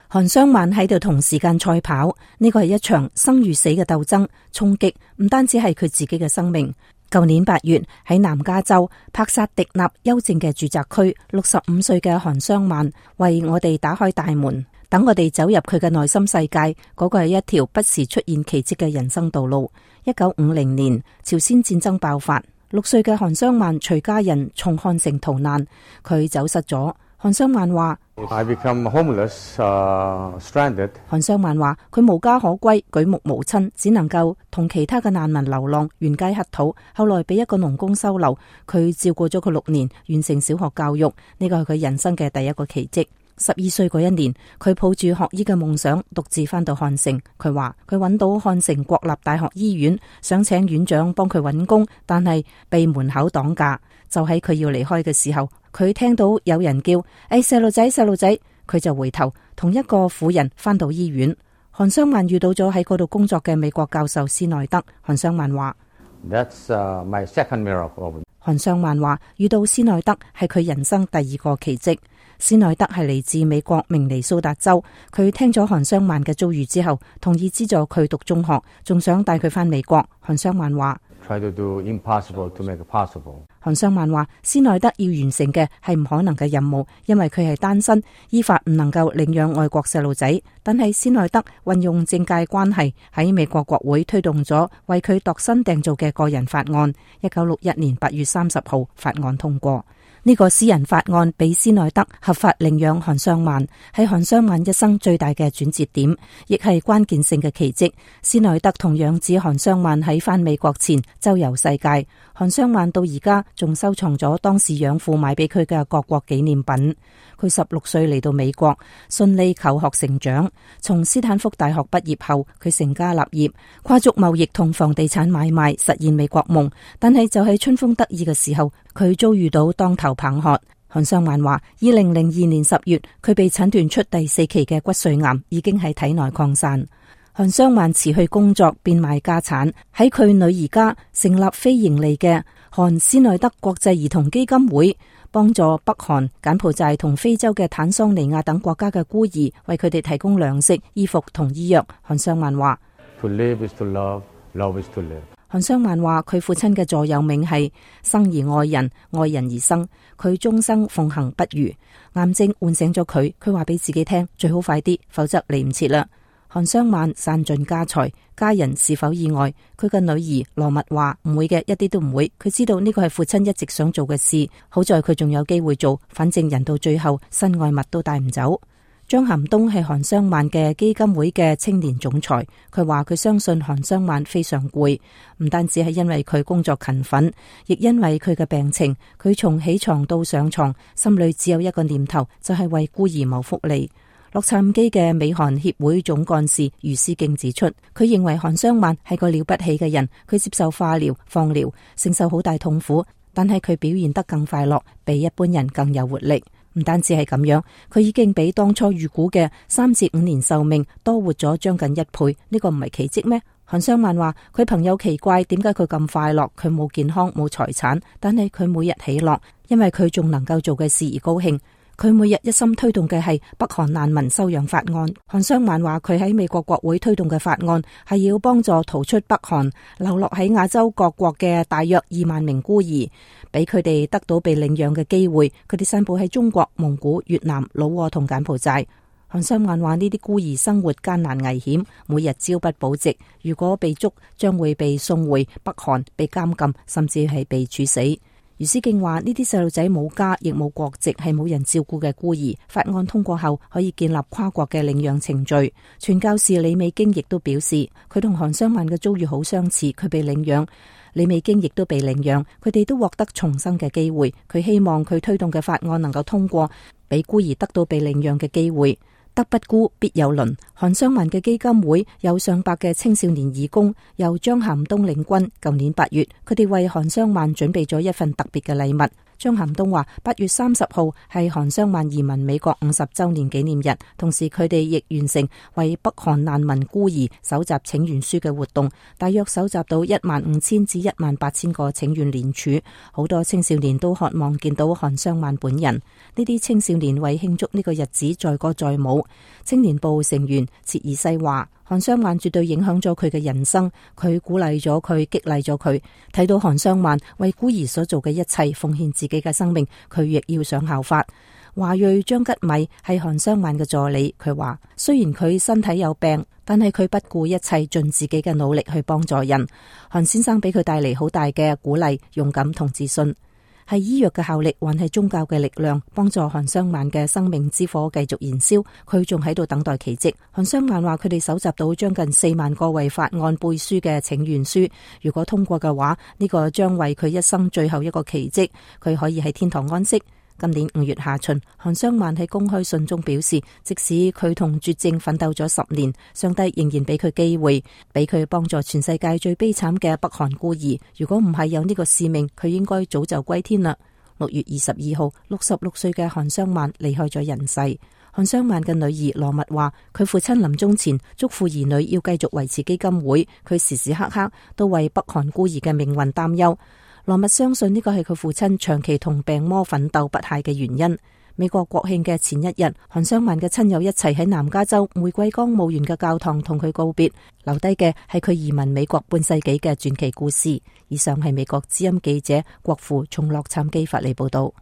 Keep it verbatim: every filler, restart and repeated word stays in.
韓湘曼喺度同時間賽跑，呢個係一場生與死嘅鬥爭，衝擊唔單止係佢自己嘅生命。舊年八月喺南加州帕薩迪納幽靜嘅住宅區，六十五歲嘅韓湘曼為我哋打開大門，等我哋走入佢嘅內心世界。嗰個係一條不時出現奇蹟嘅人生道路。一九五零年朝鮮戰爭爆發，六歲嘅韓湘曼隨家人從漢城逃難，佢走失咗。韓湘曼話 I become homeless, uh, stranded. 韓湘曼話佢無家可歸，舉目無親，只能夠同其他嘅難民流浪，沿街乞討。後來俾一個農工收留，佢照顧咗佢六年，完成小學教育。呢個係佢人生嘅第一個奇蹟。十二歲嗰一年，佢抱住學醫嘅夢想，獨自返到漢城。佢話佢揾到漢城國立大學醫院，想請院長幫佢揾工，但係被門口擋架。就喺佢要離開嘅時候，佢聽到有人叫：誒，細路仔，細路仔！佢就回頭，同一個婦人返到醫院。韓湘曼遇到咗喺嗰度工作嘅美國教授施耐德。韓湘曼話 ：That's uh, my second miracle. 韓湘曼話遇到施耐德係佢人生第二個奇蹟。施耐德係嚟自美國明尼蘇達州，佢聽咗韓湘曼嘅遭遇之後，同意資助佢讀中學，仲想帶佢返美國。韓湘曼話 ：Try to do impossible to make it possible. 韓湘曼話施耐德要完成嘅係唔可能嘅任務，因為佢係單身，依法唔能夠領養外國細路仔。但係施耐德運用政界關係喺美國國會推動咗為佢度身訂造嘅個人法案。一九六一年八月三十號，法案通過。呢個私人法案俾施耐德合法領養韓湘曼，係韓湘曼一生最大嘅轉折點，亦係關鍵性嘅奇蹟。施耐德同養子韓湘曼喺返美國前周遊世界，韓湘曼到而家仲收藏咗當時養父買俾佢嘅各國紀念品。佢十六歲嚟到美國，順利求學成長。從斯坦福大學畢業後，佢成家立業，跨足貿易同房地產買賣，實現美國夢。但係就喺春風得意嘅時候，佢遭遇到當頭棒喝。韓湘曼話：二零零二年十月，佢被診斷出第四期嘅骨髓癌，已經喺體內擴散。韓湘曼辭去工作，變賣家產，喺佢女兒家成立非盈利嘅韓施耐德國際兒童基金會，幫助北韓、柬埔寨同非洲嘅坦桑尼亞等國家嘅孤兒，為佢哋提供糧食、衣服同醫藥。韓湘曼話 ：To live is to love, love is to live。 韓湘曼話佢父親嘅座右銘係生而愛人，愛人而生。佢終生奉行不渝。癌症喚醒咗佢，佢話俾自己聽，最好快啲，否則嚟唔切啦。韓湘曼散盡家財，家人是否意外？佢嘅女兒羅密話唔會嘅，一啲都唔會。佢知道呢個係父親一直想做嘅事，好在佢仲有機會做，反正人到最後身外物都帶唔走。張咸東係韓湘曼嘅基金會嘅青年總裁，佢話佢相信韓湘曼非常攰，唔單止係因為佢工作勤奮，亦因為佢嘅病情。佢從起床到上床，心裏只有一個念頭，就係為孤兒謀福利。洛杉磯嘅美韓協會總幹事余思敬指出，佢認為韓湘曼係個了不起嘅人，佢接受化療、放療，承受好大痛苦，但係佢表現得更快樂，比一般人更有活力。唔單止係咁樣，佢已經比當初預估嘅三至五年壽命多活咗將近一倍，呢個唔係奇蹟咩？韓湘曼話佢朋友奇怪點解佢咁快樂，佢冇健康冇財產，但係佢每日喜樂，因為佢仲能夠做嘅事而高興。佢每日一心推動嘅係北韓難民收養法案。韓湘曼話佢喺美國國會推動嘅法案係要幫助逃出北韓流落喺亞洲各國嘅大約二萬名孤兒，俾佢哋得到被領養嘅機會。佢哋散布喺中國、蒙古、越南、老撾同柬埔寨。韓湘曼話呢啲孤兒生活艱難危險，每日朝不保夕，如果被捉將會被送回北韓，被監禁，甚至係被處死。余思敬話呢啲細路仔冇家亦冇國籍，係冇人照顧嘅孤兒。法案通過後可以建立跨國嘅領養程序。傳教士李美京亦都表示，佢同韓湘曼嘅遭遇好相似，佢被領養，李美京亦都被領養，佢哋都獲得重生嘅機會。佢希望佢推動嘅法案能夠通過，俾孤兒得到被領養嘅機會。德不孤必有鄰，韓湘曼嘅基金會有上百嘅青少年義工，由張咸東領軍。舊年八月，佢哋為韓湘曼準備咗一份特別嘅禮物， 張涵東話：八月三十號係韓湘曼移民美國五十週年紀念日，同時佢哋亦完成為北韓難民孤兒搜集請願書嘅活動，大約搜集到一萬五千至一萬八千個請願聯署。好多青少年都渴望見到韓湘曼本人。呢啲青少年為慶祝呢個日子載歌載舞。青年部成員切爾西話：韓湘曼絕對影響咗佢嘅人生，佢鼓勵咗佢，激勵咗佢。睇到韓湘曼為孤兒所做嘅一切，奉獻自己嘅生命，佢亦要想效法。華裔張吉米係韓湘曼嘅助理，佢話雖然佢身體有病，但係佢不顧一切，盡自己嘅努力去幫助人。韓先生俾佢帶嚟好大嘅鼓勵、勇敢同自信。係醫藥嘅效力，還係宗教嘅力量，幫助韓湘曼嘅生命之火繼續燃燒。佢仲喺度等待奇蹟。韓湘曼話佢哋搜集到將近四萬個為法案背書嘅請願書，如果通過嘅話，呢個將為佢一生最後一個奇蹟，佢可以喺天堂安息。今年五月下旬，韓湘曼喺公開信中表示，即使佢同絕症奮鬥咗十年，上帝仍然俾佢機會，俾佢幫助全世界最悲慘嘅北韓孤兒。如果唔係有呢個使命，佢應該早就歸天啦。六月二十二號，六十六歲嘅韓湘曼離開咗人世。韓湘曼嘅女兒羅密話，佢父親臨終前囑咐兒女要繼續維持基金會，佢時時刻刻都為北韓孤兒嘅命運擔憂。羅密相信呢個係佢父親長期同病魔奮鬥不懈嘅原因。美國國慶嘅前一日，韓湘曼嘅親友一齊喺南加州玫瑰崗墓園嘅教堂同佢告別，留低嘅係佢移民美國半世紀嘅傳奇故事。以上係美國之音記者郭富從洛杉磯發嚟報道。